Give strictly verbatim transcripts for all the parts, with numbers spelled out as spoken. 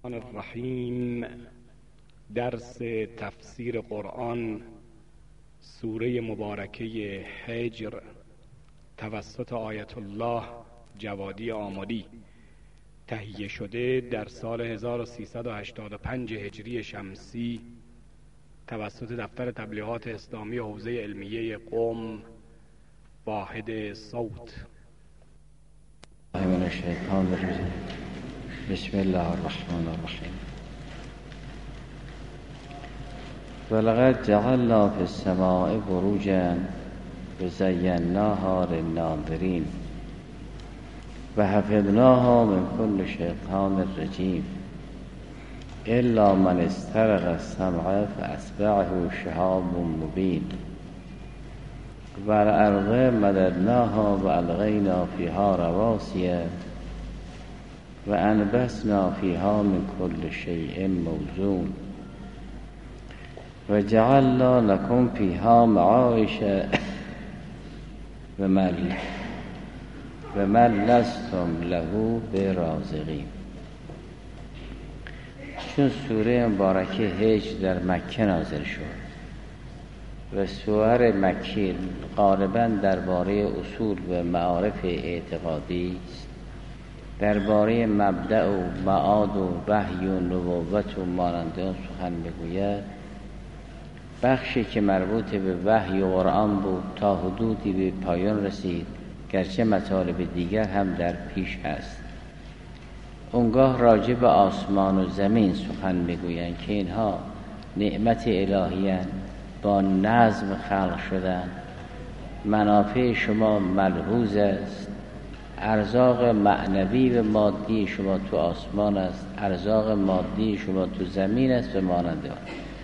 الرحمن الرحیم. درس تفسیر قرآن، سوره مبارکه هجر، توسط آیت الله جوادی آملی، تهیه شده در سال هزار و سیصد و هشتاد و پنج هجری شمسی توسط دفتر تبلیغات اسلامی حوزه علمیه قم، واحد صوت. من الشیطان الرجیم. بسم الله الرحمن الرحیم. ولقد جعلنا في السماء بروجا وزيناها للناظرين وحفظناها من كل شيطان رجيم إلا من استرق السمع فأتبعه شهاب مبين والأرض مددناها وألغينا فيها رواسي وأنبتنا فيها من كل شيء موزون وجعلنا لكم فيها معايش ومن ومن لستم له برازقین. چون سوره مبارکه هجر در مکه نازل شد و سور مکی غالباً درباره اصول و معارف اعتقادی است، درباره مبدأ و معاد و وحی و نبوت و مانند آن سخن میگوید. بخشی که مربوط به وحی و قرآن بود تا حدودی به پایان رسید، گرچه مطالب دیگر هم در پیش است. اونگاه راجع به آسمان و زمین سخن میگویند که اینها نعمت الهی اند، با نظم خلق شدن، منافع شما ملحوظ است، ارزاق معنوی و مادی شما تو آسمان است، ارزاق مادی شما تو زمین است و مانند آن.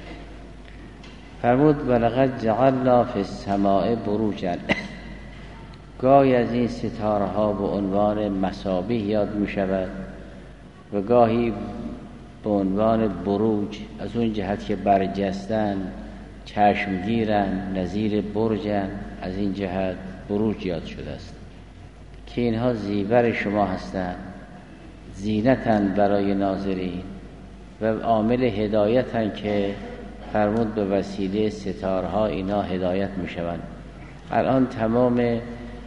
فرمود ولقد جعلنا فی السماء بروجا. گاهی از این ستاره ها به عنوان مصابیح یاد می شود و گاهی به عنوان بروج، از اون جهت که برجستن، چشمگیرن، نظیر برجن، از این جهت بروج یاد شده است که اینها زیور شما هستند، زینتن برای ناظرین و عامل هدایتن که فرمود به وسیله ستارها اینا هدایت می شوند. الان تمام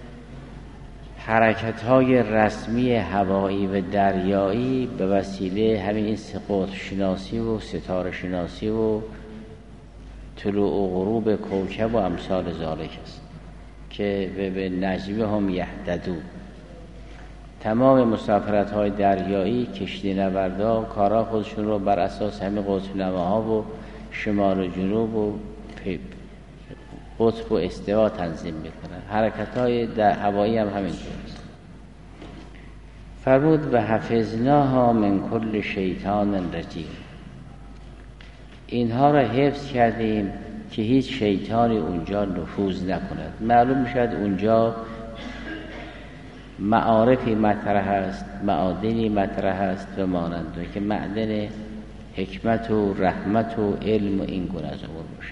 حرکت‌های رسمی هوایی و دریایی به وسیله همین این قطب شناسی و ستاره شناسی و طلوع و غروب کوکب و امثال ذالک است که به نجم هم یهتدون. تمام مسافرت‌های دریایی، کشتی نوردا کارا خودشون رو بر اساس همین قطب نماها و شمال و جنوب و قطب و استوا تنظیم میکنن. حرکت‌های هوایی هم همینطور است. فرمود و حفظناها من کل شیطان رجیم. اینها را حفظ کردیم که هیچ شیطانی اونجا نفوذ نکند. معلوم میشد اونجا معارفی مطرح است، معادنی مطرح است و مانند که معدن حکمت و رحمت و علم و این گونه از امور باشه.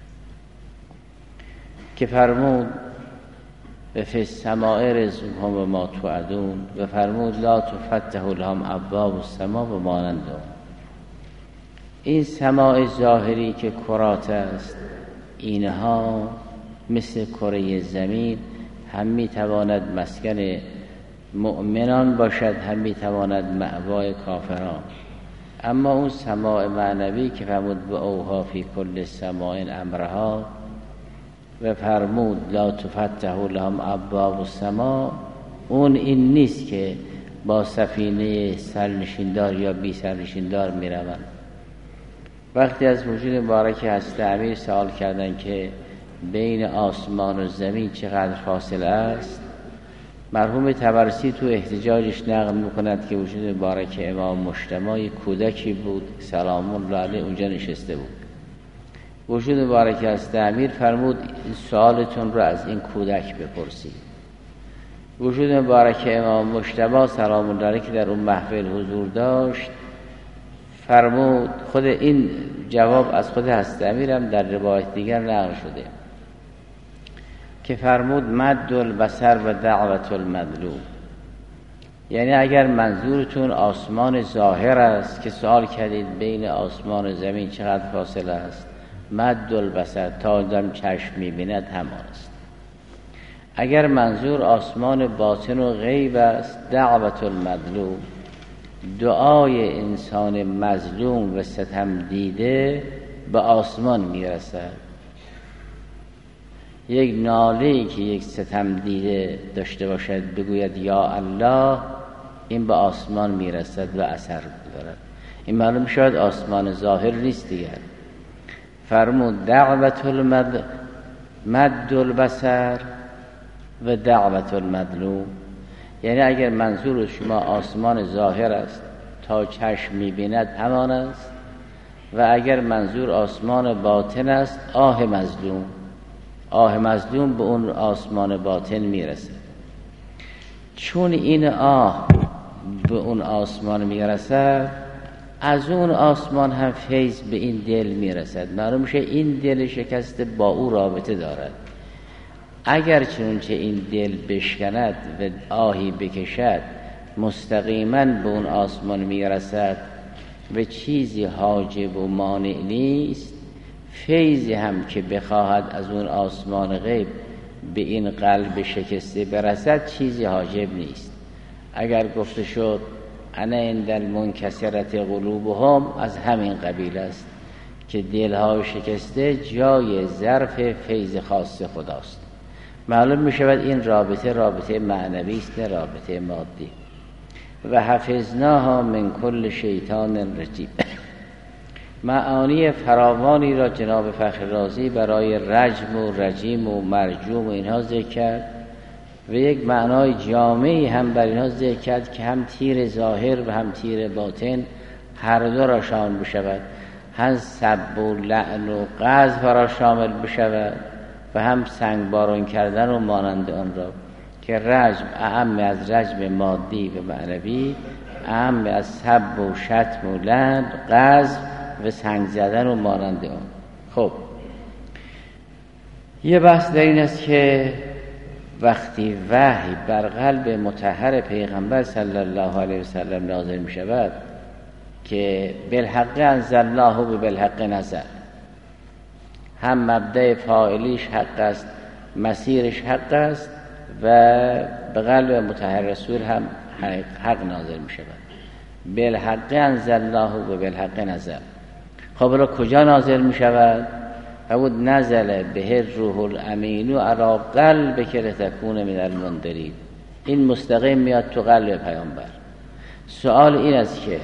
که فرمود و فی السماء رزقکم و ما توعدون و فرمود لا تفتح لهم ابواب السماء و مانند آن. این سماع ظاهری که کرات است، اینها مثل کره زمین هم میتواند مسکن مؤمنان باشد، هم میتواند مأوای کافران. اما اون سماع معنوی که فرمود به اوها فی کل سماع امرها و فرمود لا تفتح لهم ابواب السماء، اون این نیست که با سفینه سرنشیندار یا بی سرنشیندار می روند. وقتی از وجود مبارک هست امیر سوال کردن که بین آسمان و زمین چقدر فاصله است، مرحوم طبرسی تو احتجاجش نقل میکند که وجود مبارک امام مجتمع کودکی بود سلام الله علیه اونجا نشسته بود. وجود مبارک هست امیر فرمود این سوالتون رو از این کودک بپرسید. وجود مبارک امام مجتمع سلام الله علیه که در اون محفل حضور داشت فرمود، خود این جواب از خود هست امیر هم در روایت دیگر نقل شده که فرمود مد البصر و دعوت المظلوم. یعنی اگر منظورتون آسمان ظاهر است که سوال کردید بین آسمان و زمین چقدر فاصله است، مد البصر تا آدم چشم می‌بیند همان است. اگر منظور آسمان باطن و غیب است، دعوت المظلوم، دعای انسان مظلوم و ستم دیده به آسمان میرسد. یک ناله‌ای که یک ستم دیده داشته باشد بگوید یا الله، این به آسمان میرسد و اثر دارد. این معلوم شد آسمان ظاهر نیست دیگر. فرمود دعوت المد مد البصر و دعوت المظلوم، یعنی اگر منظور شما آسمان ظاهر است تا چشم می‌بیند همان است، و اگر منظور آسمان باطن است آه مظلوم، آه مظلوم به اون آسمان باطن میرسد. چون این آه به اون آسمان میرسد، از اون آسمان هم فیض به این دل میرسد. معلوم میشه این دل شکسته با او رابطه دارد. اگر چنانچه این دل بشکند و آهی بکشد، مستقیما به اون آسمان میرسد و چیزی حاجب و مانع نیست. فیضی هم که بخواهد از اون آسمان غیب به این قلب شکسته برسد، چیزی حاجب نیست. اگر گفته شد انا عند المنکسرت قلوبهم، از همین قبیل است که دلهای شکسته جای ظرف فیض خاص خداست. معلوم می شود این رابطه رابطه معنوی است، نه رابطه مادی. و حفظناها من کل شیطان رجیم. معانی فراوانی را جناب فخر رازی برای رجم و رجیم و مرجوم و اینها ذکر کرد و یک معنای جامعی هم بر اینها ذکر کرد که هم تیر ظاهر و هم تیر باطن هر دو را شامل بشود، هم سب و لعن و قذف را شامل بشود و هم سنگباران کردن و مانند آن را، که رجم اعم از رجم مادی و معنوی، اعم از سب و شتم و لعن، قذف و سنگ زدن و مانند آن. خب یه بحث در این است که وقتی وحی بر قلب مطهر پیغمبر صلی الله علیه وسلم نازل می شود که بالحق انزلناه و بالحق نزل، هم مبدأ فاعلیش حق است، مسیرش حق است و به قلب مطهر رسول هم حق نازل می شود. بالحق انزلناه و بالحق نزل. خب الان کجا نازل می شود؟ فرمود نزل به روح الامین علی قلبک لتکون من المنذرین. این مستقیم میاد تو قلب پیامبر. سوال این است که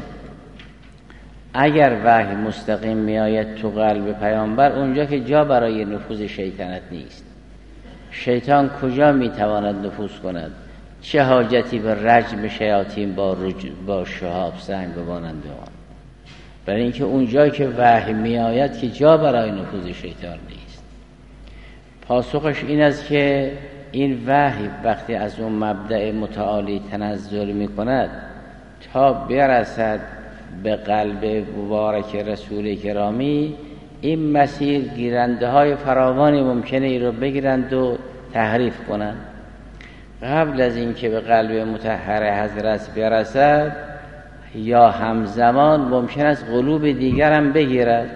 اگر وحی مستقیم میآید تو قلب پیامبر، اونجا که جا برای نفوذ شیطنت نیست. شیطان کجا میتواند نفوذ کند؟ چه حاجتی به رجم شیاطین با رج... با شهاب سنگ و مانند آن؟ برای اینکه اونجا که وحی میآید که جا برای نفوذ شیطان نیست. پاسخش این است که این وحی وقتی از اون مبدأ متعالی تنزل میکند تا برسد به قلب مبارک رسول کرامی، این مسیر گیرنده های فراوانی ممکنه ای رو بگیرند و تحریف کنند. قبل از اینکه به قلب مطهر حضرت برسد یا همزمان ممکن است قلوب دیگر هم بگیرد.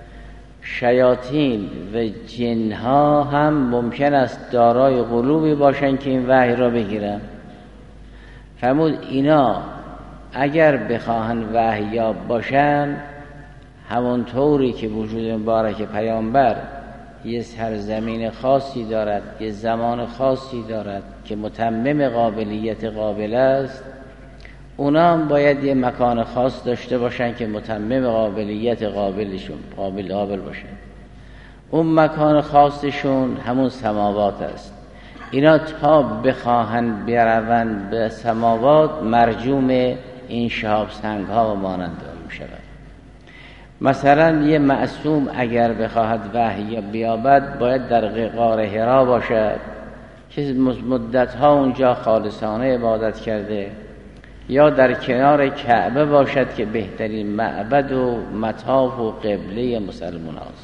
شیاطین و جنها هم ممکن است دارای قلوبی باشند که این وحی را بگیرند. فرمود اینا اگر بخواهند وحیاب باشند، همونطوری که وجود مبارک پیامبر یه سرزمین خاصی دارد، یه زمان خاصی دارد که متمم قابلیت قابل است، اونا هم باید یه مکان خاص داشته باشن که متمم قابلیت قابلشون قابل قابل باشن. اون مکان خاصشون همون سماوات است. اینا تا بخواهند بروند به سماوات، مرجوم این شهاب سنگ ها و مانند آن می شود. مثلا یه معصوم اگر بخواهد وحی بیابد، باید در غار حرا باشد که مدت ها اونجا خالصانه عبادت کرده، یا در کنار کعبه باشد که بهترین معبد و مطاف و قبله مسلمان است.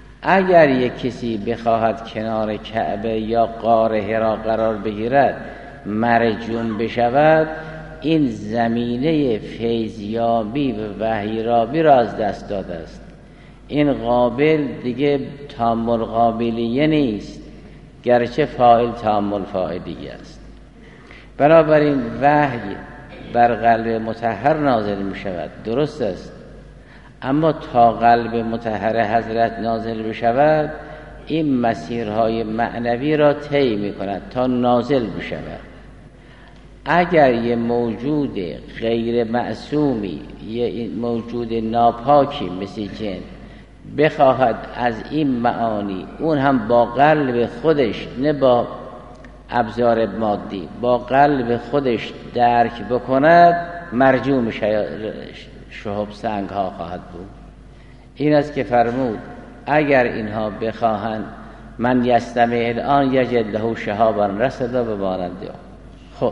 اگر یک کسی بخواهد کنار کعبه یا غار حرا قرار بگیرد مرجوم بشود، این زمینه فیضیابی و وحیرابی را از دست داده است. این قابل دیگه تامل قابلیه نیست، گرچه فاعل تامل فاعلیه است. بنابراین وحی بر قلب مطهر نازل می شود، درست است، اما تا قلب مطهر حضرت نازل بشود این مسیرهای معنوی را طی می کند تا نازل بشود. اگر یه موجود غیر معصومی، یه موجود ناپاکی مثل جن بخواهد از این معانی، اون هم با قلب خودش، نه با ابزار مادی، با قلب خودش درک بکند، مرجوم شهاب سنگ ها خواهد بود. این است که فرمود اگر اینها بخواهند من یستمع الان یجد له شهابا رصدا به مانند. خب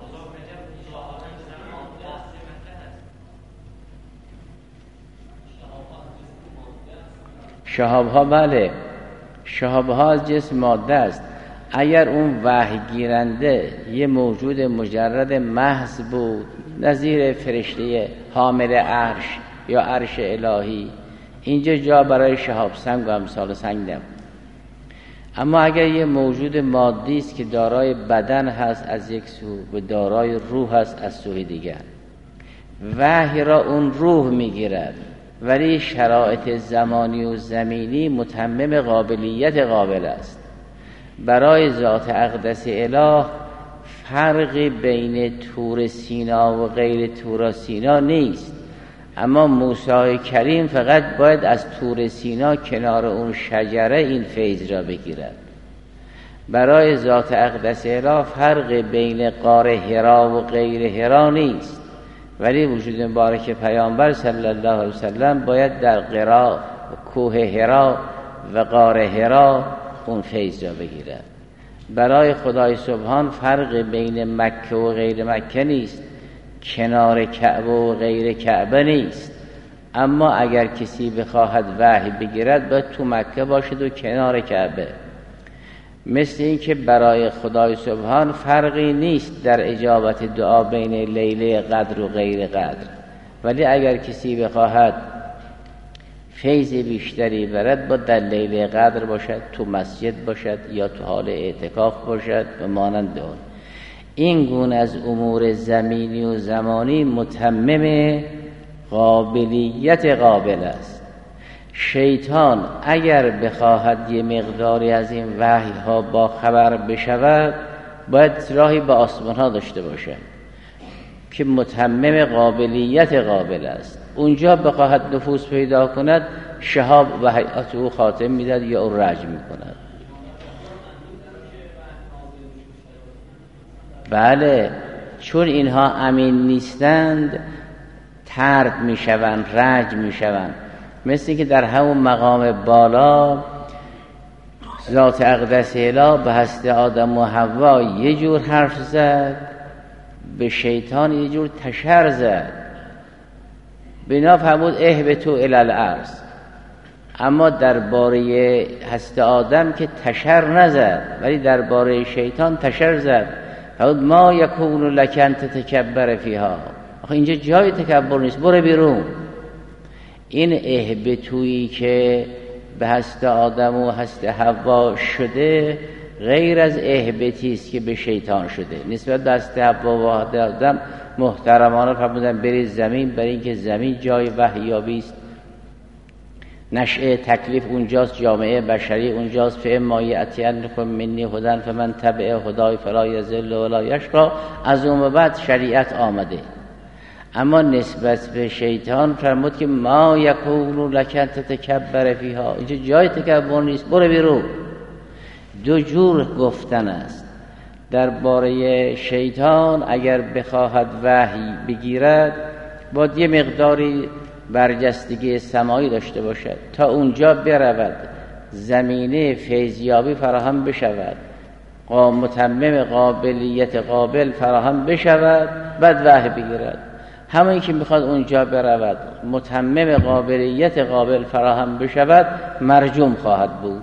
شهاب ها، بله، شهاب ها از جسم ماده است. اگر اون وحی گیرنده یه موجود مجرد محض بود، نظیر فرشته حامل عرش یا عرش الهی، اینجا جا برای شهاب سنگ و امثال سنگ نبود. اما اگر یه موجود مادی است که دارای بدن هست از یک سو و دارای روح هست از سوی دیگر، وحی را اون روح میگیرد، ولی شرایط زمانی و زمینی متمم قابلیت قابل است. برای ذات اقدس اله فرقی بین طور سینا و غیر طور سینا نیست، اما موسی کریم فقط باید از طور سینا کنار اون شجره این فیض را بگیرد. برای ذات اقدس اله فرق بین غار حرا و غیر حرا نیست، ولی وجود مبارک پیامبر صلی الله علیه وسلم باید در غرا کوه حرا و غار حرا اون فیض را بگیرد. برای خدای سبحان فرق بین مکه و غیر مکه نیست، کنار کعبه و غیر کعبه نیست، اما اگر کسی بخواهد وحی بگیرد باید تو مکه باشد و کنار کعبه. مثل این که برای خدای سبحان فرقی نیست در اجابت دعا بین لیله قدر و غیر قدر، ولی اگر کسی بخواهد فیض بیشتری برد با در لیله قدر باشد، تو مسجد باشد یا تو حال اعتکاف باشد و مانند آن. این گونه از امور زمینی و زمانی متمم قابلیت قابل است. شیطان اگر بخواهد یه مقداری از این وحی ها با خبر بشود باید راهی به آسمان ها داشته باشد که متمم قابلیت قابل است. اونجا بخواهد نفوذ پیدا کند شهاب و هیئت او خاتم میداد یا او رجم میکند. بله، چون اینها امین نیستند طرد میشوند، رجم میشوند. مثل که در همون مقام بالا ذات اقدس اله به هست آدم و حوا یه جور حرف زد، به شیطان یه جور تشر زد. بنا فرمود اهبطوا الی الارض، اما درباره هست آدم که تشر نزد، ولی درباره شیطان تشر زد. فرمود ما یکون لک ان تتکبر فیها، آخه اینجا جای تکبر نیست، برو بیرون. این اهبطویی که به هست آدم و هست حوا شده غیر از اهبطی است که به شیطان شده. نسبت به هست حوا و آدم محترمانه فرمودن برید زمین، برای اینکه زمین جای وحیابی است، نشأه تکلیف اونجاست، جامعه بشری اونجاست. فاما یأتینکم منی هدی فمن تبع هدای فلا یضل ولا یشقی. از اون بعد شریعت آمده. اما نسبت به شیطان فرمود که ما یکون لک ان تتکبر فیها، اینجا جای تکبر نیست، برو بیرون. دو جور گفتن است. درباره شیطان اگر بخواهد وحی بگیرد باید یه مقداری برجستگی سمایی داشته باشد تا اونجا برود، زمینه فیضیابی فراهم بشود، متمم قابلیت قابل فراهم بشود، بعد وحی بگیرد. همونی که میخواد اونجا برود، متمم قابلیت قابل فراهم بشود، مرجوم خواهد بود.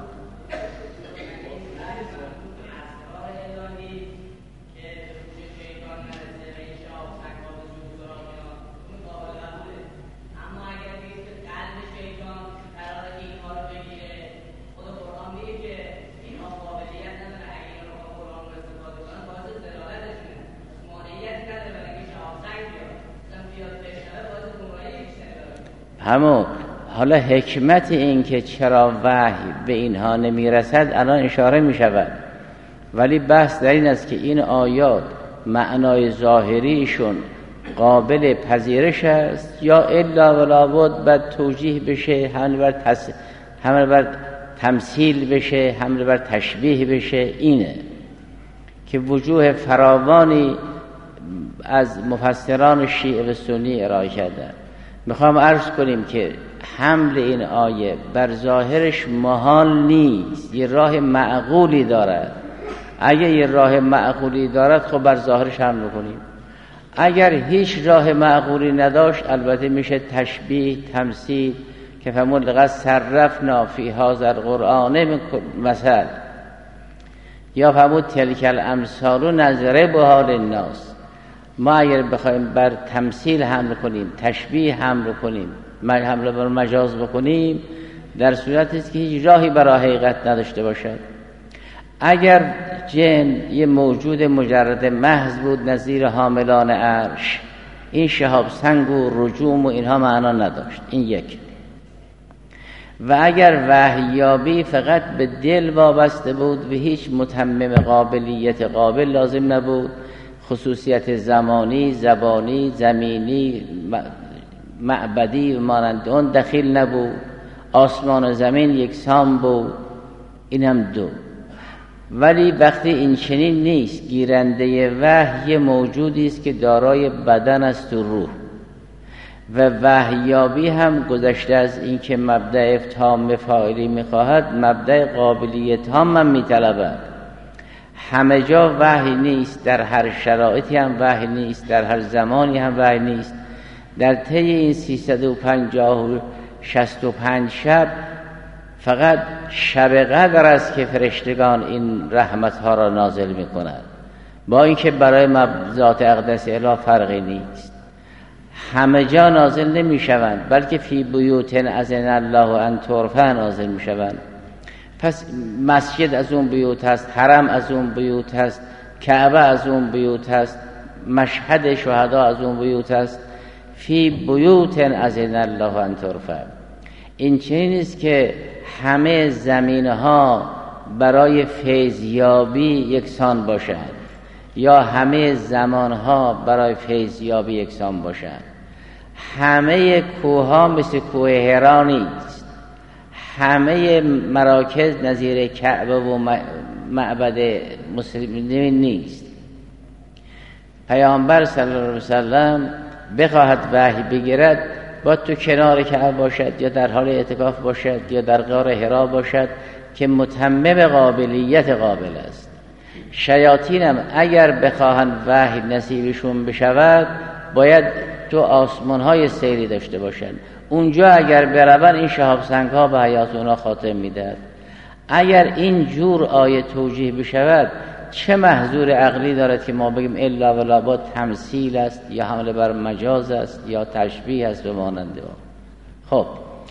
همون حالا حکمت این که چرا وحی به اینها نمیرسد الان اشاره میشود، ولی بحث در این است که این آیات معنای ظاهریشون قابل پذیرش است یا الا ولا بد باید توجیه بشه، حمل بر تس... حمل بر تمثیل بشه، حمل بر تشبیه بشه. اینه که وجوه فراوانی از مفسران شیعه و سنی ارائه کردن. میخوام عرض کنیم که حمل این آیه بر ظاهرش محال نیست، یه راه معقولی دارد. اگه یه راه معقولی دارد خب بر ظاهرش حمل کنیم. اگر هیچ راه معقولی نداشت البته میشه تشبیه، تمثیل که فرمود لقد صرفنا فی هذا القرآن مثل، یا فرمود تلک الامثال نضربها للناس. ما اگر بخوایم بر تمثیل حمل کنیم، تشبیه حمل کنیم، حمل بر مجاز بکنیم، در صورتی است که هیچ راهی برای حقیقت نداشته باشد. اگر جن یه موجود مجرد محض بود نظیر حاملان عرش، این شهاب سنگ و رجوم و اینها معنا نداشت. این یک. و اگر وحیابی فقط به دل وابسته بود و هیچ متمم قابلیت قابل لازم نبود، خصوصیت زمانی، زبانی، زمینی، معبدی و مانند اون دخیل نبود، آسمان و زمین یکسان بود، اینم دو. ولی وقتی این چنین نیست، گیرنده وحی موجودی است که دارای بدن است و روح، و وحیابی هم گذشته از این که مبدأ تام فاعلی میخواهد، مبدأ قابلیت تام هم میطلبد. همه جا وحی نیست، در هر شرایطی هم وحی نیست، در هر زمانی هم وحی نیست. در طی این سیصد و پنجاه و شصت و پنج شب فقط شب قدر است که فرشتگان این رحمتها را نازل میکنند، با اینکه برای ذات اقدس اله فرقی نیست. همه جا نازل نمی شوند، بلکه فی بیوت اذن الله ان ترفع نازل می شوند. پس مسجد از اون بیوت هست، حرم از اون بیوت هست، کعبه از اون بیوت هست، مشهد شهدا از اون بیوت هست. فی بیوت اذن الله ان ترفع. این چنین است که همه زمینها برای فیضیابی یکسان باشند، یا همه زمانها برای فیضیابی یکسان باشند. همه کوها مثل کوه هرا نیست، همه مراکز نظیر کعبه و معبد مسلمین نیست. پیامبر صلی الله علیه وسلم بخواهد وحی بگیرد باید تو کنار کعبه باشد، یا در حال اعتکاف باشد، یا در غار حرا باشد که متمم قابلیت قابل است. شیاطین هم اگر بخواهند وحی نصیبشون بشود باید تو آسمان های سیری داشته باشند. اونجا اگر برون این شهاب سنگ ها به حیات اونا خاتمه میدهد. اگر این جور آیه توجیه بشود چه محظور عقلی دارد که ما بگیم الا ولا با تمثیل است، یا حمله بر مجاز است، یا تشبیه است به ماننده. خب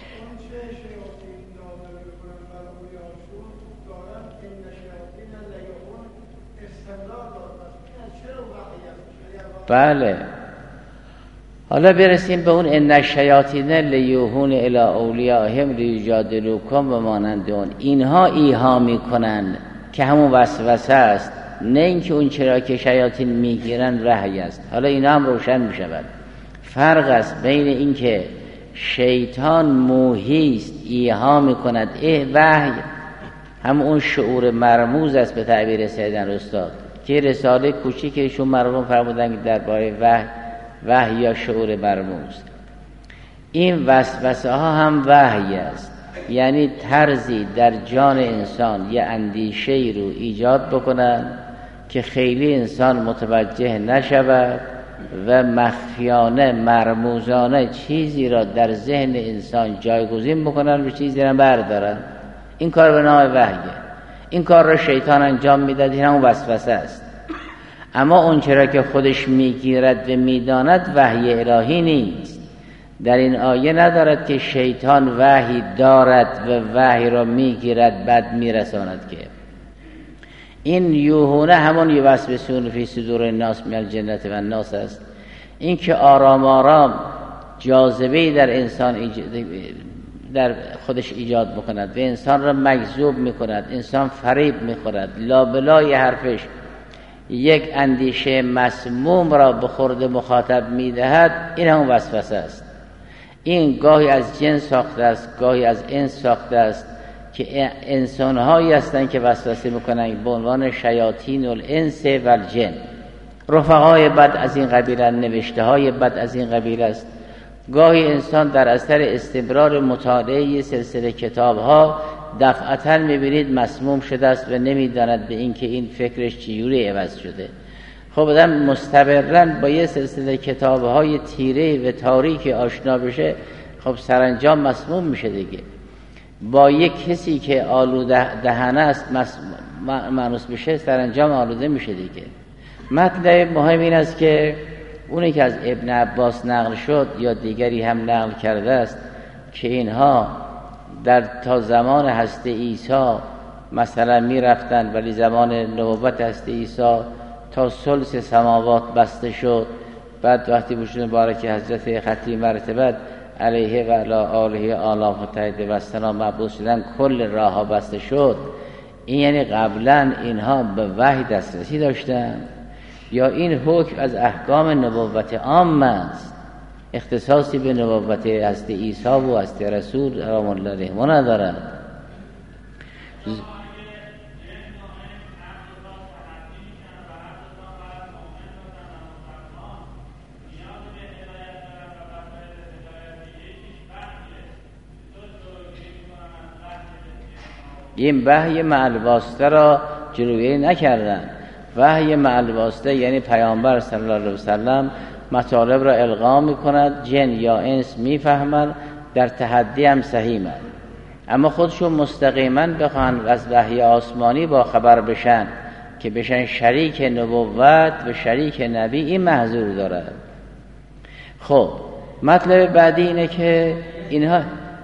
بله، حالا برسیم به اون ان الشیاطین لیوحون الی اولیائهم لیجادلوکم و مانند اون. اینها ایها میکنن که همون وسوسه است، نه اینکه اون چرا که شیاطین میگیرن وحی است. حالا اینا هم روشن میشود. فرق است بین اینکه شیطان موحی است ایها میکند اه وحی، هم اون شعور مرموز است به تعبیر سیدن استاد که رساله کوچیکشون مرموم فرمودن که درباره وحی وحی یا شعور مرموز. این وسوسه ها هم وحی است، یعنی طرزی در جان انسان یه اندیشه‌ای رو ایجاد بکنن که خیلی انسان متوجه نشود و مخفیانه مرموزانه چیزی را در ذهن انسان جایگزین بکنن و چیزی را بردارن. این کار به نام وحیه. این کار را شیطان انجام میداد، این هم وسوسه است. اما اون چرا که خودش میگیرد و میداند وحی الهی نیست. در این آیه ندارد که شیطان وحی دارد و وحی را میگیرد بعد میرساند. که این یوهونه همون یوسوسون فی صدور الناس من الجنة و الناس است. این که آرام آرام جاذبه‌ای در انسان ایجاد در خودش ایجاد میکند و انسان را مجذوب میکند، انسان فریب میخورد، لابلای حرفش یک اندیشه مسموم را به خورد مخاطب میدهد، این همون وسوسه است. این گاهی از جن ساخته است، گاهی از انس ساخته است که انسان‌هایی هستند که وسوسه میکنند به عنوان شیاطین الانس و الجن. رفقای بد از این قبیل، نوشته های بد از این قبیل است. گاهی انسان در اثر استمرار مطالعه سلسله کتاب ها دفعتاً میبینید مسموم شده است و نمیداند به این که این فکرش چجوری عوض شده. خب آدم مستمراً با یه سلسله کتاب های تیره و تاریکی آشنا بشه، خب سرانجام مسموم میشه دیگه. با یک کسی که آلوده دهنه است مانوس بشه، سرانجام آلوده میشه دیگه. مطلب مهم این است که اونی که از ابن عباس نقل شد یا دیگری هم نقل کرده است که اینها در تا زمان هست عیسی مثلا می رفتن، ولی زمان نبوت هست عیسی تا ثلث سماوات بسته شد. بعد وقتی بوشون مبارک حضرت خطیب مرتبت علیه و علی آله آلاف متحده و سلام مبعوث شدن، کل راه ها بسته شد. این یعنی قبلا اینها به وحی دسترسی داشتن یا این حکم از احکام نبوت عام است، اختصاصی به نبوت هست عیسی و هست رسول سلام الله علیه ندارد. این وحی مع الواسطه را جلوگیری نکردن. وحی مع الواسطه یعنی پیامبر صلی الله علیه وسلم مطالب را القا میکند، جن یا انس میفهمند، در تحدی هم سهیمند. اما خودشون مستقیما بخوان از وحی آسمانی با خبر بشن که بشن شریک نبوت و شریک نبی، این محظور دارد. خب مطلب بعدی اینه که اینها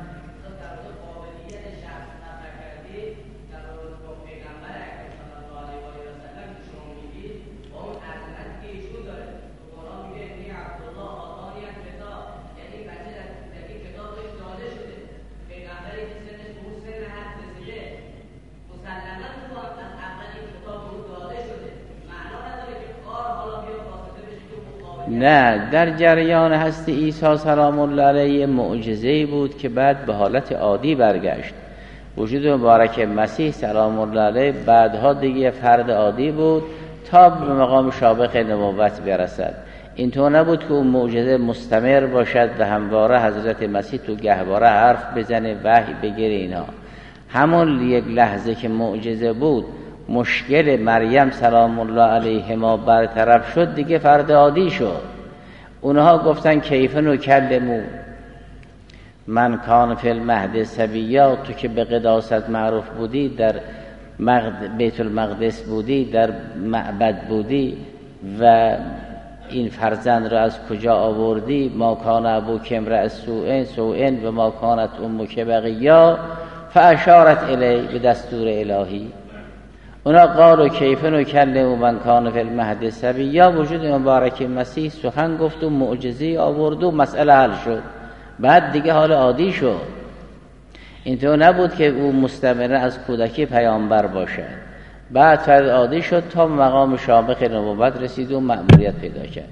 نه، در جریان هست عیسی سلام الله علیه معجزه‌ای بود که بعد به حالت عادی برگشت. وجود مبارک مسیح سلام الله علیه بعدها دیگه فرد عادی بود تا به مقام سابق نبوت برسد. اینطور نبود که اون معجزه مستمر باشد و همواره حضرت مسیح تو گهواره حرف بزنه، وحی بگیره. اینا همون یک لحظه که معجزه بود، مشکل مریم سلام الله علیه ما برطرف شد، دیگه فرد عادی شد. اونها گفتن کیف نکلمو من کان فی المهد صبیا، تو که به قداست معروف بودی، در بیت المقدس بودی، در معبد بودی و این فرزند را از کجا آوردی؟ ما کان ابوک امرأ سوء سوء و ما کانت امک بغیا، فاشارت الی به دستور الهی. اونا قالوا کیف نکلم من کان فی المهد صبیا، وجود مبارک مسیح سخن گفت و معجزه آورد و مسئله حل شد. بعد دیگه حال عادی شد. اینطور نبود که او مستمر از کودکی پیامبر باشد. بعد فرد عادی شد تا مقام سابق نبوت رسید و مأموریت پیدا کرد.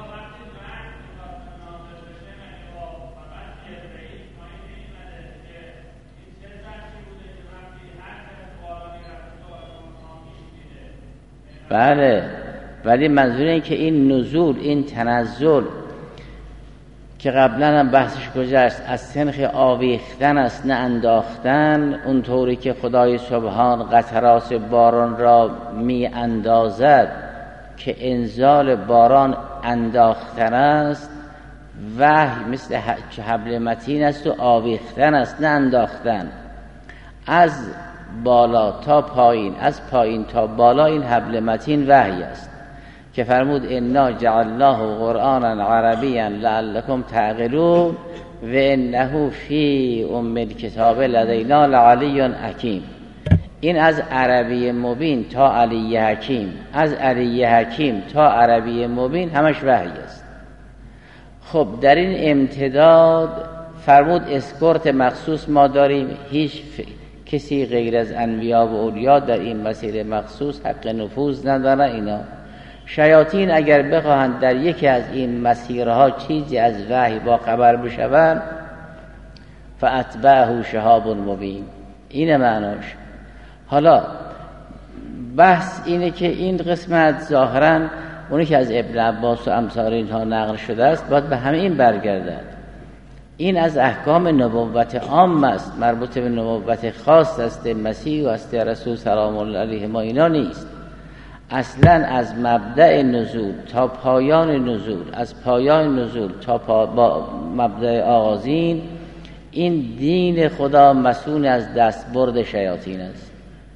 بله، ولی منظور این که این نزول، این تنزل که قبلا هم بحثش گذشت، از سنخ آویختن است نه انداختن. اونطوری که خدای سبحان قطرات باران را می اندازد که انزال باران انداختن است، وحی مثل حبل متین است و آویختن است نه انداختن. از بالا تا پایین، از پایین تا بالا این حبل متین وحی است که فرمود انا جعلناه قرآنا عربیا لعلکم تعقلون و انه فی ام الکتاب لدینا لعلی حکیم. این از عربی مبین تا علی حکیم، از علی حکیم تا عربی مبین همش وحی است. خب در این امتداد فرمود اسکورت مخصوص ما داریم، هیچ ف... کسی غیر از انبیا و اولیا در این مسیر مخصوص حق نفوذ نداره. اینا شیاطین اگر بخواهند در یکی از این مسیرها چیزی از وحی با خبر بشوند فاتبعه شهاب مبین، اینه معناش. حالا بحث اینه که این قسمت ظاهراً اونی که از ابن عباس و امثال اینها نقل شده است باید به همه این برگردد. این از احکام نبوت عام است، مربوط به نبوت خاص است مسیح و است رسول سلام الله علیه ما اینا نیست. اصلا از مبدأ نزول تا پایان نزول، از پایان نزول تا پا با مبدأ آغازین، این دین خدا مسئول از دستبرد شیاطین است.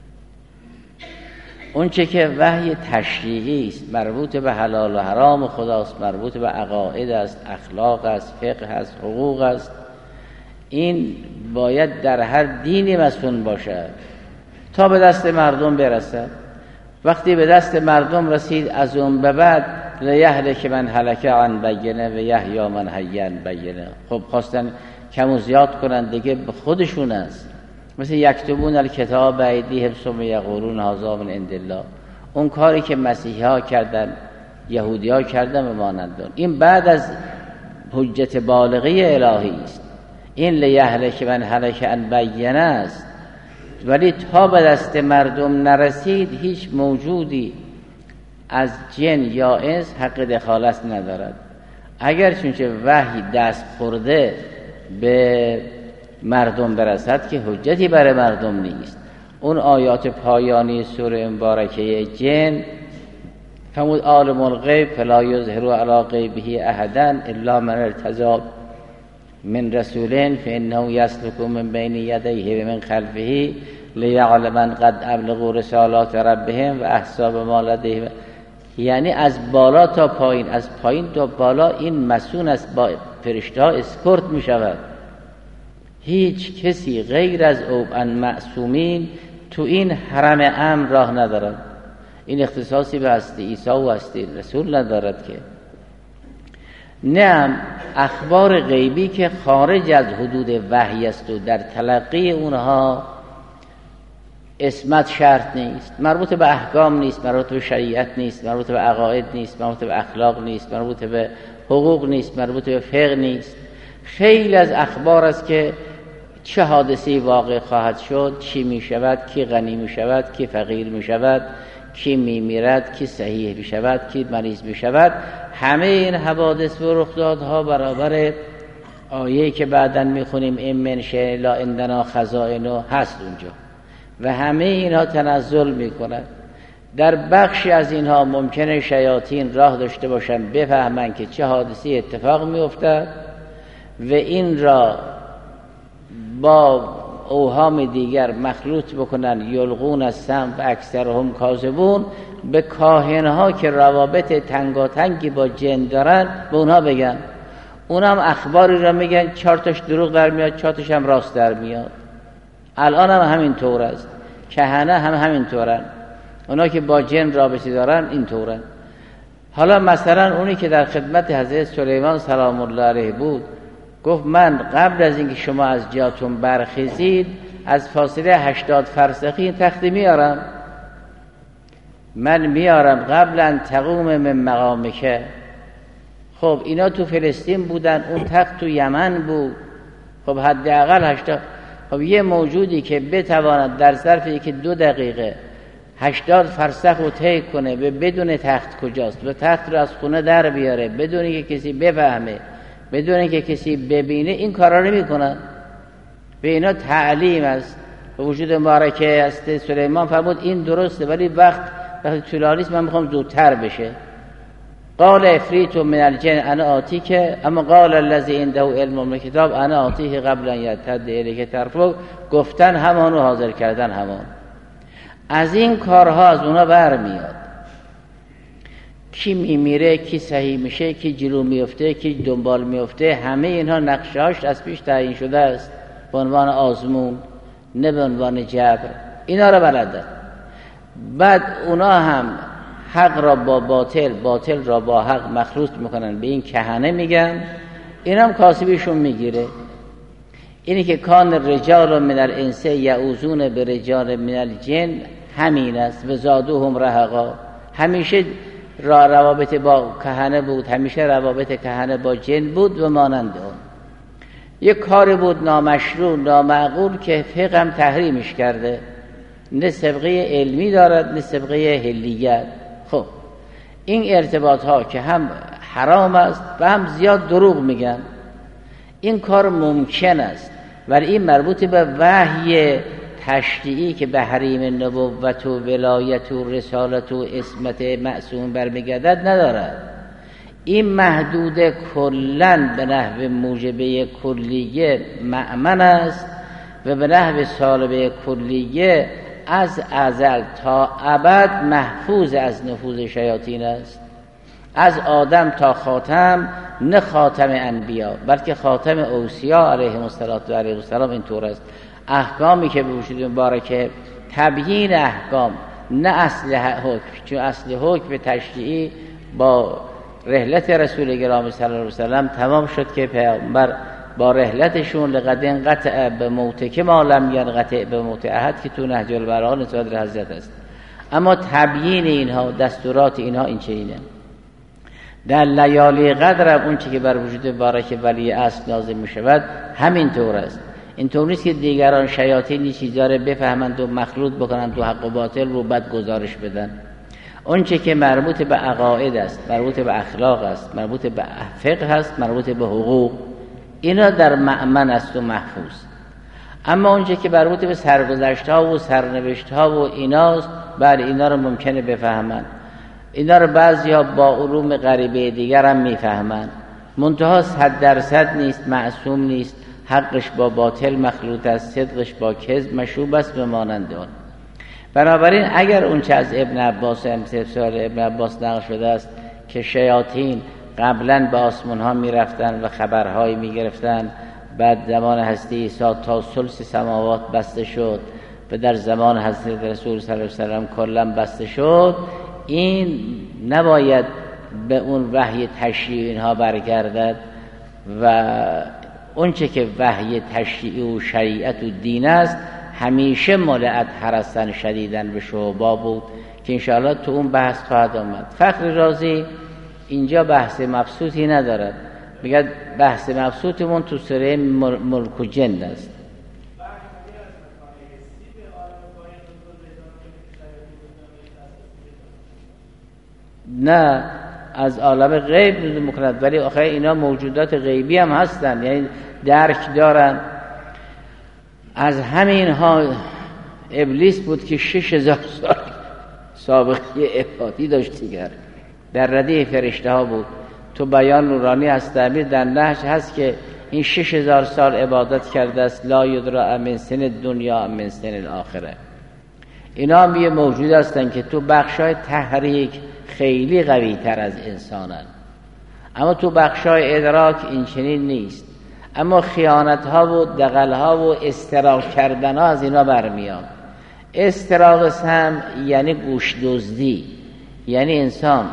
اون چه که وحی تشریعی است، مربوط به حلال و حرام خداست، مربوط به عقاید است، اخلاق است، فقه است، حقوق است، این باید در هر دینی مسئول باشد تا به دست مردم برسد. وقتی به دست مردم رسید از اون به بعد لیهلک من هلک عن بینه و یحیی من حی عن بینه. خب خواستن کم و زیاد کنن دیگه به خودشون است، مثل یکتبون الکتاب بایدیهم ثم یقولون هذا من عند الله. اون کاری که مسیحی ها کردن، یهودی ها کردن و مانند اون، این بعد از حجت بالغی الهی است. این لیهلک من هلک عن بینه است، ولی تا به دست مردم نرسید هیچ موجودی از جن یا انس حق دخالت ندارد. اگر چونچه وحی دست خورده به مردم برسد که حجتی برای مردم نیست. اون آیات پایانی سوره مبارکه جن فرمود عالم الغیب فلا یظهر علی غیبه احدا الا من ارتضی من رسول فانه یسلک من بین یدیه و من خلفه لیعلم ان قد ابلغوا رسالات ربهم و احصی ما لدیهم. یعنی از بالا تا پایین، از پایین تا بالا این مسئول است، با فرشته ها اسکورت می شود. هیچ کسی غیر از او ان معصومین تو این حرم امن راه ندارد. این اختصاصی به هستی عیسی و هستی رسول ندارد که نه. اخبار غیبی که خارج از حدود وحی است و در تلقی اونها اسمت شرط نیست، مربوط به احکام نیست، مربوط به شریعت نیست، مربوط به عقاید نیست، مربوط به اخلاق نیست، مربوط به حقوق نیست، مربوط به فقه نیست. خیلی از اخبار است که چه حادثه‌ای واقع خواهد شد، چی می شود، کی غنی می شود، کی فقیر می شود، کی می میرد، کی صحیح می شود، کی مریض می شود. همه این حوادث و رخدادها برابر آیه‌ای که بعداً می خونیم این من شیء لا عندنا خزائنه هست اونجا و همه اینها تنزل می کند. در بخشی از اینها ممکنه شیاطین راه داشته باشن بفهمن که چه حادثی اتفاق می افتد و این را با اوهام دیگر مخلوط بکنن، یلغون السم و اکثرهم کاذبون، به کاهنها که روابط تنگاتنگی با جن دارن به اونها بگن. اونها هم اخباری را میگن، چهار تاش دروغ در میاد، چهار تاش هم راست در میاد. الان هم همین طور است، کهنه هم همین طورن، اونا که با جن رابطه دارن این طورن. حالا مثلا اونی که در خدمت حضرت سلیمان سلام الله علیه بود گفت من قبل از اینکه شما از جاتون برخیزید از فاصله هشتاد فرسخی این تخت میارم، من میارم قبل ان تقوم من مقامک. خب اینا تو فلسطین بودن، اون تخت تو یمن بود. خب حداقل هشتاد. خب یه موجودی که بتواند در ظرف یکی دو دقیقه هشتاد فرسخ رو طی کنه و بدون تخت کجاست و تخت رو از خونه در بیاره بدون که کسی بفهمه، بدون که کسی ببینه، این کارا رو میکنن. به اینا تعلیم است. به وجود مبارکه است سلیمان فرمود این درسته، ولی وقت وقتی طولانی است من میخوام زودتر بشه. قال افریت من الجن انا آتیک، اما قال الذی عنده علم من الکتاب انا آتیه قبل ان یرتد الیک طرفک. گفتن همان و حاضر کردن همان. از این کارها از اونا برمیاد. کی میمیره، کی صحیح میشه، کی جلو میفته، کی دنبال میفته، همه اینها نقشه‌هاش از پیش تعیین شده است به عنوان آزمون، نه به عنوان جبر. اینا رو بلده. بعد اونا هم حق را با باطل، باطل را با حق مخلوط میکنن، به این کهنه میگن. این هم کاسبیشون میگیره. اینی که کان رجال من الانس یعوذون به رجال من الجن، همین است. و زادوهم رهقا، همیشه را روابط با کهنه بود، همیشه روابط کهنه با جن بود و مانند اون. یک کاری بود نامشروع، نامعقول که فقه هم تحریمش کرده. نه سابقه علمی دارد نه سابقه حلیت. خب این ارتباط ها که هم حرام است و هم زیاد دروغ میگن، این کار ممکن است، ولی این مربوط به وحی تشریعی که به حریم نبوت و ولایت و رسالت و عصمت معصوم برمیگردد ندارد. این محدود کلن به نحو موجبه کلیه مأمن است و به نحو سالبه کلیه از ازل تا ابد محفوظ از نفوذ شیاطین است. از آدم تا خاتم، نه خاتم انبیا بلکه خاتم اوصیا علیهم السلام اینطور است. احکامی که به وجود مبارکه تبیین احکام، نه اصل حکم، چون اصل حکم تشریعی با رحلت رسول گرامی صلی الله علیه وسلم تمام شد که پیامبر با رحلتشون لقد انقطع به موت که ما لم ینقطع به موت احد که تو نهج البلاغه نسبت حضرت است. اما تبیین اینها، دستورات اینها این چه اینه. در لیالی قدر اون چی که بر وجود مبارک ولی اصل نازل می شود همینطور است. اینطور نیست که دیگران شیاطین چیزا رو بفهمند و مخلوط بکنند و حق و باطل رو بد گزارش بدن. اون چی که مربوط به عقاید است، مربوط به اخلاق است، مربوط به فقه است، مربوط به حقوق، اینا در مأمن است و محفوظ. اما اون چی که مربوط به سرگذشت‌ها و سرنوشت‌ها و ایناست، بله اینا رو ممکنه بفهمند. اینا رو بعضی‌ها با علوم غریبه دیگر هم میفهمند. منتها صد درصد نیست، معصوم نیست. حقش با باطل مخلوط است، صدقش با کذب مشوب است و مانند اون. بنابراین اگر اون چه از ابن عباس امثال ابن عباس نقل شده است که شیاطین قبلا به آسمان ها می رفتن و خبرهایی می گرفتن، بعد زمان حضرت عیسی تا ثلث سماوات بسته شد و در زمان حضرت رسول صلی الله علیه وسلم کلا بسته شد، این نباید به اون وحی تشریعی اینها برگردد و اون چه که وحی تشریعی و شریعت و دین است همیشه ملعت حرسن شدیدن به شعبا بود که انشاءالله تو اون بحث خواهد آمد. فخر رازی اینجا بحث مبسوطی ندارد، میگه بحث مبسوطمون تو سوره ملک و جن است. نه از عالم غیب نزول میکند، ولی آخه اینا موجودات غیبی هم هستن، یعنی درک دارن. از همین ها ابلیس بود که شش هزار سال سابقه افاتی داشت دیگر، در رده فرشته ها بود. تو بیان نورانی از تعبیر در نهج هست که این شش هزار سال عبادت کرده است. لا یدرا من سن دنیا من سن الاخره. اینا هم یه موجود هستن که تو بخشای تحریک خیلی قوی تر از انسانن، اما تو بخشای ادراک این چنین نیست. اما خیانت ها و دغل ها و استراق کردن ها از اینا برمیاد. استراق سم یعنی گوش دزدی، یعنی انسان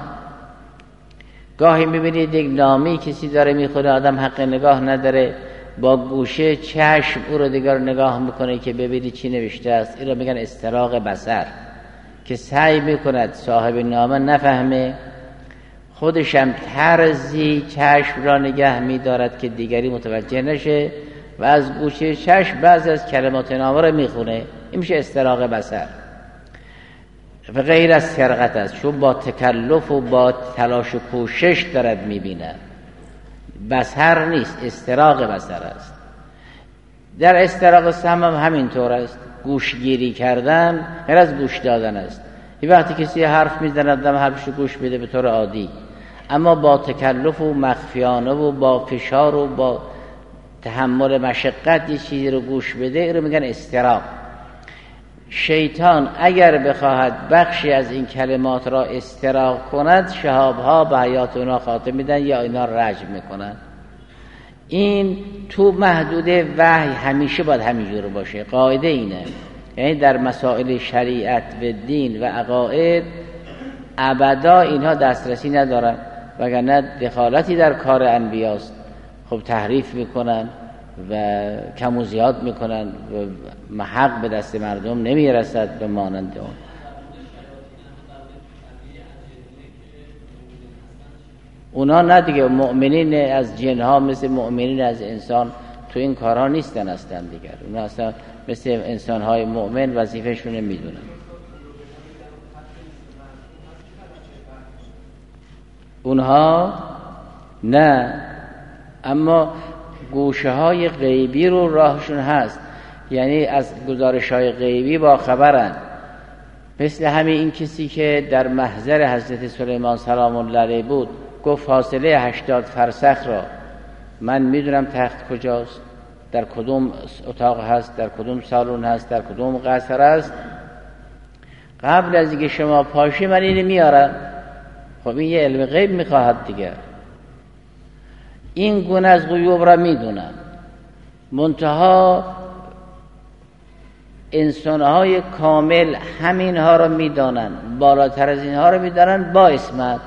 گاهی میبینید یک نامی کسی داره میخونه، آدم حق نگاه نداره، با گوشه چشم او رو دیگر نگاه میکنه که ببینید چی نوشته است. این رو میگن استراق بصر، که سعی میکند صاحب نامه نفهمه، خودشم طرزی چشم را نگه میدارد که دیگری متوجه نشه و از گوشه چشم بعضی از کلمات نامه را میخونه. این میشه استراق بصر و غیر از سرقت است، چون با تکلف و با تلاش و کوشش دارد میبیند. بصر نیست، استراق بصر است. در استراق سم هم همینطور است، گوشگیری کردن غیر از گوش دادن است. یه وقتی کسی حرف میزنه آدم حرفشو گوش بده به طور عادی، اما با تکلف و مخفیانه و با فشار و با تحمل مشقت یه چیزی رو گوش بده، این رو میگن استراق. شیطان اگر بخواهد بخشی از این کلمات را استراق کند، شهابها به حیات اونا خاتم میدن یا اینا رجم میکنن. این تو محدود وحی همیشه باید همینجور باشه، قاعده اینه. یعنی در مسائل شریعت و دین و عقاید ابدا اینها دسترسی ندارن، وگرنه دخالتی در کار انبیاست. خب تحریف میکنن و کم و زیاد میکنن و حق به دست مردم نمیرسد به مانند اون. اونا نه دیگه، مؤمنین از جنها مثل مؤمنین از انسان تو این کارها نیستن اصلا دیگر. اونا اصلا مثل انسانهای مؤمن وظیفه‌شون میدونن. اونها نه، اما گوشه های غیبی رو راهشون هست، یعنی از گزارش های غیبی با خبرن. مثل همین این کسی که در محضر حضرت سلیمان سلام الله علیه بود، گفت فاصله هشتاد فرسخ را من میدونم تخت کجاست، در کدوم اتاق هست، در کدوم سالن هست، در کدوم قصر است. قبل از اینکه شما پاشی من اینو میارم. خب این یه علم غیب میخواهد دیگر. این گونه از غیوب را میدونن، منتها انسانهای کامل همینها را میدانن، بالاتر از اینها را میدانن با اسمت.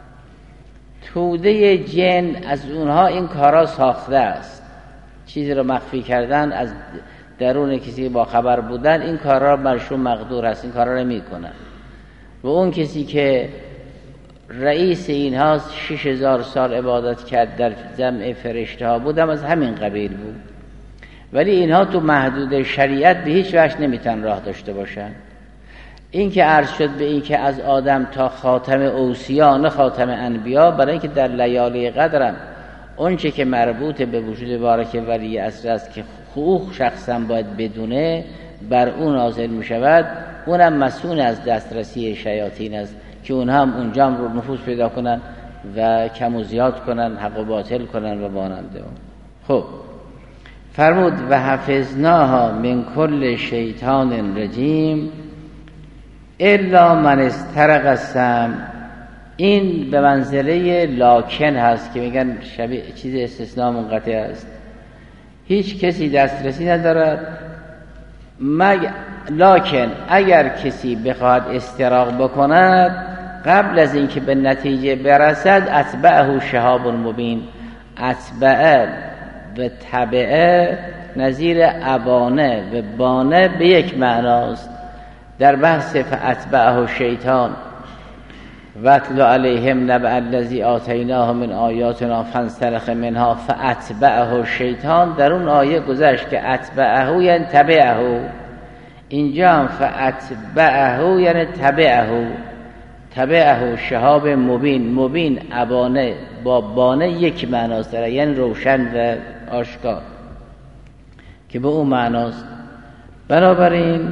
توده جن از اونها این کارا ساخته است، چیزی رو مخفی کردن از درون کسی با خبر بودن، این کارا برشون مقدور است، این کارا رو میکنن. و اون کسی که رئیس اینها شش هزار سال عبادت کرد در جمع فرشته ها بودم، از همین قبیل بود. ولی اینها تو محدود شریعت به هیچ وجه نمیتونن راه داشته باشن. این که عرض شد به این که از آدم تا خاتم اوصیا نه خاتم انبیا، برای اینکه در لیالی قدرم اون چه که مربوط به وجود بارک ولی اصل است که خوخ شخصا باید بدونه، بر اون نازل می شود. اونم مسئول از دسترسی شیاطین است که اونها هم اونجا هم رو نفوذ پیدا کنن و کم و زیاد کنن، حق و باطل کنن و مانند اون. خب فرمود و حفظناها من کل شیطان رجیم الا من استرق السمع. این به منزله لاکن هست که میگن شبیه چیز استثناء منقطع است. هیچ کسی دسترسی ندارد مگر لکن اگر کسی بخواد استراق بکند، قبل از اینکه به نتیجه برسد اتبعه شهاب مبین. اتبعه و تبعه نظیر ابانه و بانه به یک معناست. در بحث فاتبعه شیطان واتل علیهم نبأ الذی آتیناه من آیاتنا فانسلخ منها فاتبعه شیطان، در اون آیه گذشت که اتبعه یعنی تبعه، اینجا هم فاتبعه یعنی تبعه. تبعه شهاب مبین، مبین ابانه با بانه یک معناست، یعنی روشن و آشکار که به اون معناست. بنابراین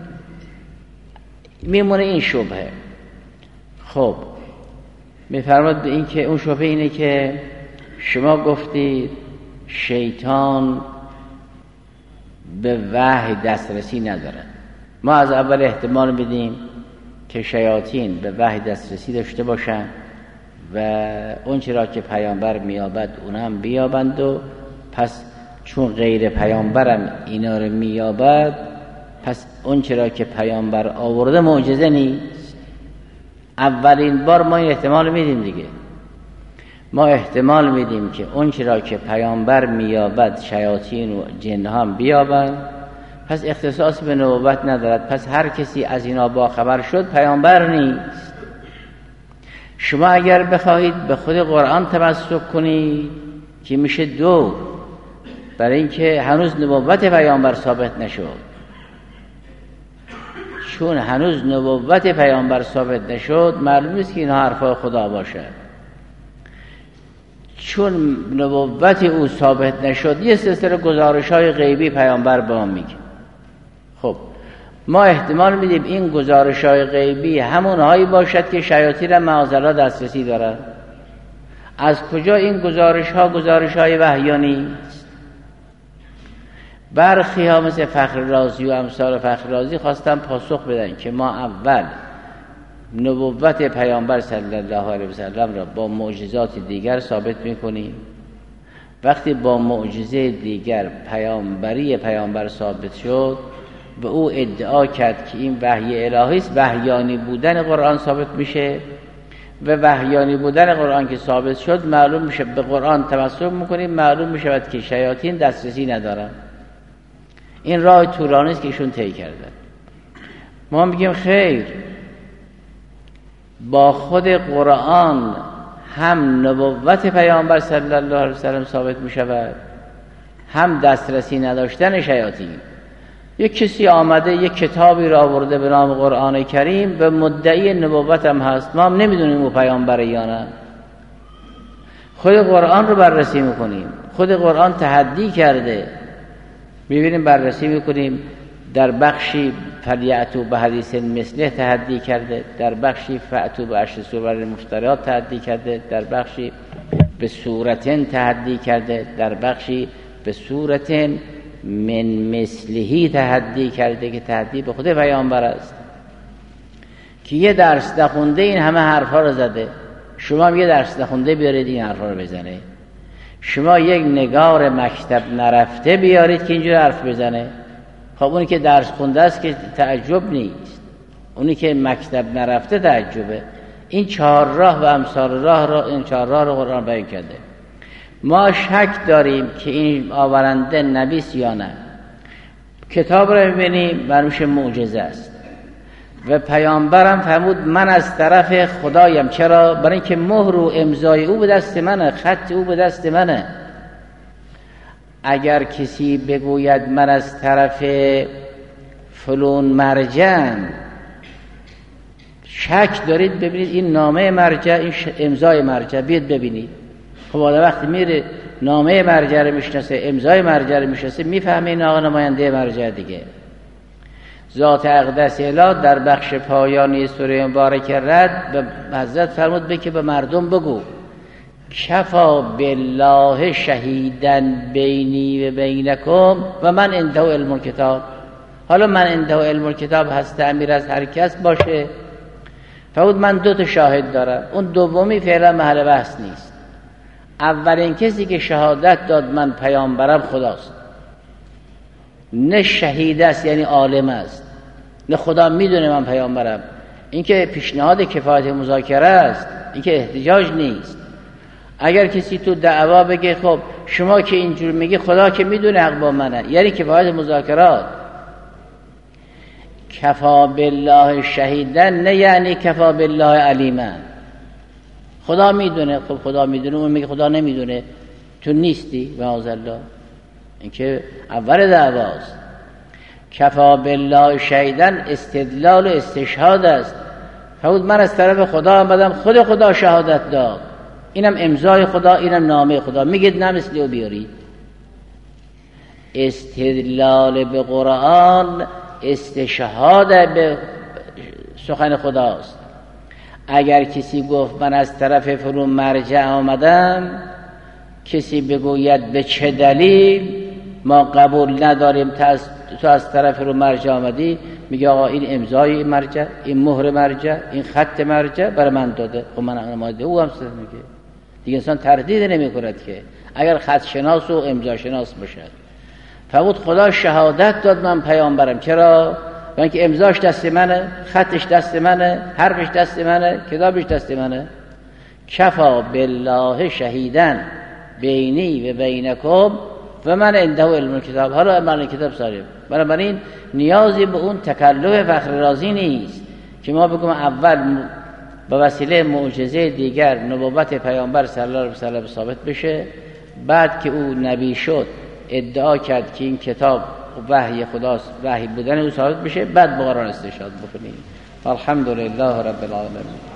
میمونه این شبهه. خب میفرماد به این که اون شبهه اینه که شما گفتید شیطان به وحی دسترسی نداره. ما از اول احتمال بدیم که شیاطین به وحی دسترسی داشته باشن و اون چرا که پیامبر میابد اون هم بیابند، و پس چون غیر پیامبرم اینا رو میابد، پس اون چرا که پیامبر آورده معجزه نیست. اولین بار ما این احتمال میدیم دیگه. ما احتمال میدیم که اون چرا که پیامبر میابد شیاطین و جن هم بیابند، پس اختصاص به نبوت ندارد. پس هر کسی از اینا با خبر شد پیامبر نیست. شما اگر بخواهید به خود قرآن تمسک کنید که میشه دو، برای اینکه هنوز نبوت پیامبر ثابت نشد. چون هنوز نبوت پیامبر ثابت نشد معلوم نیست که اینا حرفای خدا باشد. چون نبوت او ثابت نشد یه سلسله گزارش‌های غیبی پیامبر به ما میگه. خب ما احتمال میدیم این گزارش‌های غیبی همونهایی باشد که شیاطین هم معاذالله دسترسی دارن. از کجا این گزارش‌ها گزارش‌های وحیانی است؟ برخی ها مثل فخر رازی و امثال فخر رازی خواستن پاسخ بدن که ما اول نبوت پیامبر صلی الله علیه و سلم را با معجزات دیگر ثابت میکنیم. وقتی با معجزه دیگر پیامبری پیامبر ثابت شد و او ادعا کرد که این وحی الهی است، وحیانی بودن قرآن ثابت میشه. و وحیانی بودن قرآن که ثابت شد، معلوم میشه به قرآن توسل میکنیم، معلوم میشه که شیاطین دسترسی ندارن. این راه طولانی است که ایشون طی کردن. ما میگیم خیر، با خود قرآن هم نبوت پیامبر صلی الله علیه وسلم ثابت میشود، هم دسترسی نداشتن شیاطین. یک کسی آمده یک کتابی را آورده به نام قرآن کریم، به مدعی نبوت هم هست، ما هم نمیدونیم او پیامبره یا نه. خود قرآن رو بررسی میکنیم، خود قرآن تحدی کرده، میبینیم بررسی میکنیم. در بخشی فلیأتوا بحدیث مثله تحدی کرده، در بخشی فأتوا بعشر سور مفتریات تحدی کرده، در بخشی به صورتن تحدی کرده، در بخشی به صورتن من مثلهی تحدی کرده که تحدی به خود پیامبر است که یه درس نخونده این همه حرفا رو زده. شما هم یه درس نخونده بیارید این حرفا رو بزنه. شما یک نگار مکتب نرفته بیارید که اینجور حرف بزنه. خب اونی که درس خونده است که تعجب نیست، اونی که مکتب نرفته تعجبه. این چهار راه و امثال راه را، این چهار راه رو قرآن بیان کرده. ما شک داریم که این آورنده نبیست یا نه. کتاب رو ببینیم معلومش معجزه است و پیامبرم فرمود من از طرف خدایم. چرا؟ برای اینکه مهر و امضای او به دست منه، خط او به دست منه. اگر کسی بگوید من از طرف فلان مرجع، شک دارید ببینید این نامه مرجع، این امضای مرجع، بیاد ببینید. خب حالا وقتی میره نامه مرجع رو میشناسه، امضای مرجع رو میشناسه، میفهمه این آقا نماینده مرجع دیگه. ذات اقدس اله در بخش پایانی سوره مبارک رد به حضرت فرمود به که به مردم بگو کفا بالله شهیدن بینی و بینکم و من عنده علم الکتاب. حالا من عنده علم الکتاب هست تعمیر از هر کس باشه. فرمود من دو تا شاهد دارم، اون دومی فعلا محل بحث نیست. اولین کسی که شهادت داد من پیامبرم خداست، نه شهید است یعنی عالم است، نه خدا میدونه من پیامبرم. این که پیشنهاد کفایت مذاکره است، این که احتجاج نیست. اگر کسی تو دعوا بگه خب شما که اینجور میگی خدا که میدونه حق با منه، یعنی کفایت مذاکرات. کفا بالله شهیدن نه یعنی کفا بالله علیما. خدا میدونه، خب خدا میدونه، اون میگه خدا نمیدونه، تو نیستی معاذالله. این که اول دعواست. کفا بالله شهیدن استدلال و استشهاد است. فرمود من از طرف خدا آمدم، خود خدا شهادت داد، اینم امضای خدا، اینم نامه خدا. میگید نه مثلی رو بیاری. استدلال به قرآن استشهاد به سخن خداست. اگر کسی گفت من از طرف فلان مرجع آمدم، کسی بگوید به چه دلیل ما قبول نداریم تو از طرف فلان مرجع آمدی، میگه آقا این امضای مرجع، این مهر مرجع، این خط مرجع برای من داده. خب من آماده او هم سر میگه دیگه. انسان تردید نمی کند که اگر خط شناس و امضا شناس باشد. فرمود خدا شهادت داد من پیامبرم. چرا؟ برای اینکه امضاش دست منه، خطش دست منه، حرفش دست منه، کتابش دست منه. کفا بالله شهیدن بینی و بینکم و من عنده علم الکتاب. حالا من کتاب ساریم. بنابراین نیازی به اون تکلف فخر رازی نیست که ما بگم اول به وسیله معجزه دیگر نبوت پیامبر صلی الله علیه و سلم ثابت بشه، بعد که او نبی شد ادعا کرد که این کتاب وحی خداست، وحی بودن او ثابت بشه، بعد به قرآن استشهاد بکنیم. الحمدلله رب العالمین.